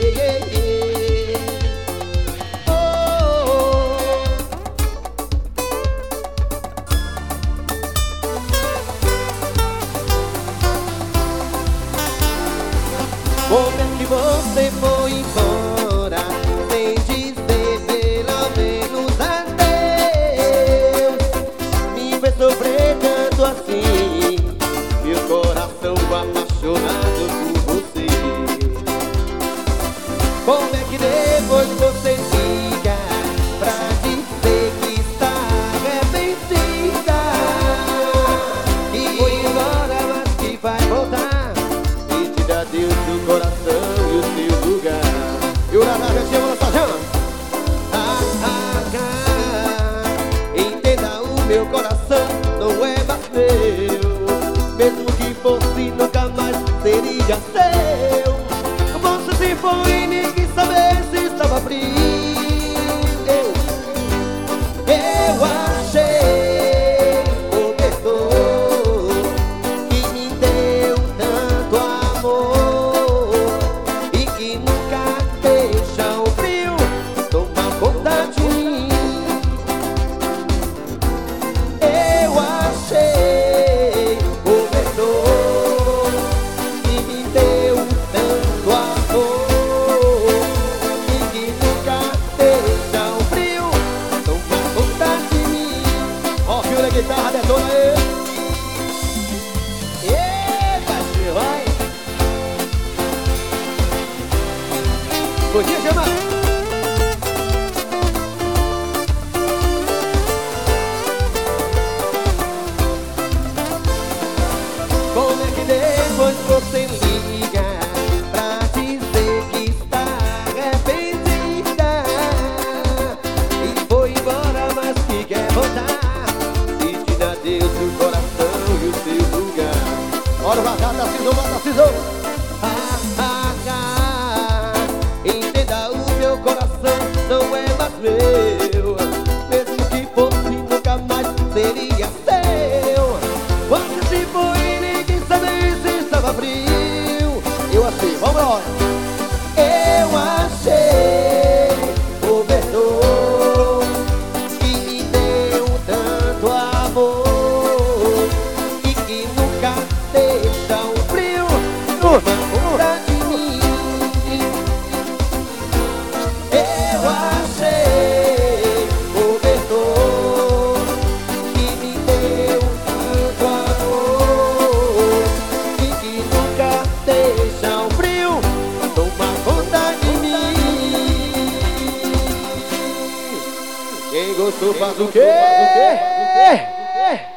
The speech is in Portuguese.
Como é que você foi embora sem dizer pelo menos adeus? Me fez sofrer tanto assim, meu coração apaixonado por você. Como é que depois você liga pra dizer que está arrependida e foi embora, mas que vai voltar e te dá Deus do coração e o seu lugar. E o Naná já chegou na sua jama. Entenda, o meu coração não é mais meu. Mesmo que fosse, nunca mais seria seu. Você se foi e nem quis saber se estava frio. Eu achei cobertor que me deu tanto amor e que nunca deixa o frio tomar conta de mim. Eu achei cobertor que me deu tanto amor e que nunca deixa o frio tomar conta de mim. Ó, fio da guitarra, detona aí. Eita, vai. Podia chamar. Como é que depois você liga pra dizer que está arrependida e foi embora, mas que quer voltar e te dá Deus do coração e o seu lugar? Ora, batata, cisou, batata, cisou. Entenda, o meu coração não é mais meu. Mesmo que fosse, nunca mais seria seu. Você se foi e nem quis saber se estava frio. Eu achei, vamos embora. Eu achei cobertor que me deu tanto amor e que nunca deixa o frio tomar conta de mim. Eu achei cobertor que me deu tanto amor e que nunca deixa o frio tomar conta de mim. Quem gostou faz o quê?